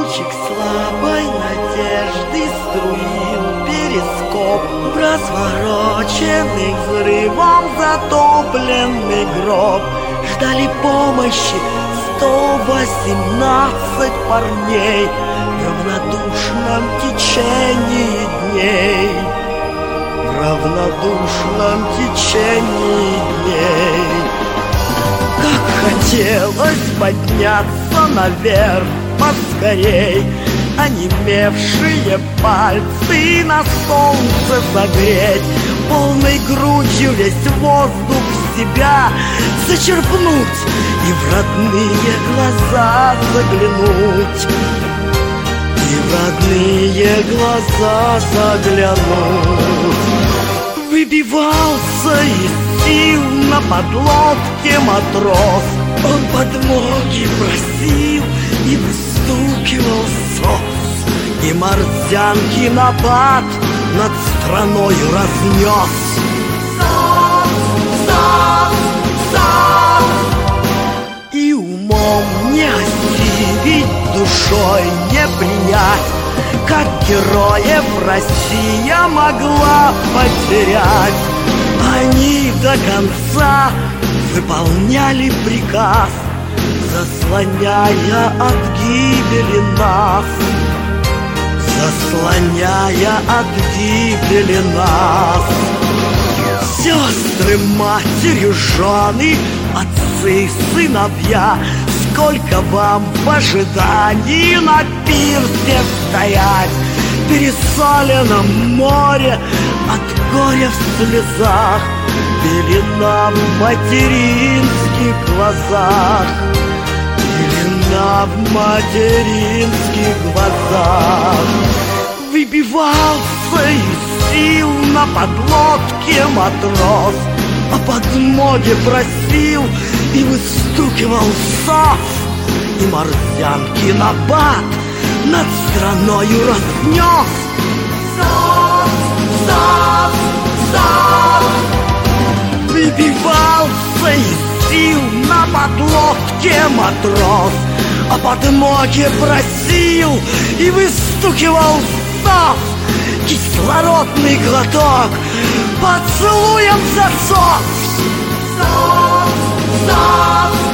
Лучик слабой надежды струил перископ в развороченный взрывом затопленный гроб. Ждали помощи 118 парней в равнодушном течении дней, в равнодушном течении дней. Как хотелось подняться наверх поскорей, онемевшие пальцы на солнце согреть, полной грудью весь воздух в себя зачерпнуть и в родные глаза заглянуть, и в родные глаза заглянуть. Выбивался из сил на подлодке матрос, он подмоги просил и выстукивал сос, и морзянки напад над страною разнес. Сос, сос, сос. И умом не осилить, душой не принять, как героев Россия могла потерять. Они до конца выполняли приказ, заслоняя от гибели нас, заслоняя от гибели нас. Сестры, матери, жены, отцы, сыновья, сколько вам в ожидании на пирсе стоять, в пересоленном море от горя в слезах, пелена в материнских глазах, пелена в материнских глазах. Выбивался из сил на подлодке матрос, о подмоге просил и выстукивал сос, и морзянки набат над страною разнес. Сос, сос, сос. Выбивался из сил на подлодке матрос, о подмоге просил и выстукивал сос, кислородный глоток поцелуем в засос. Сос, сос.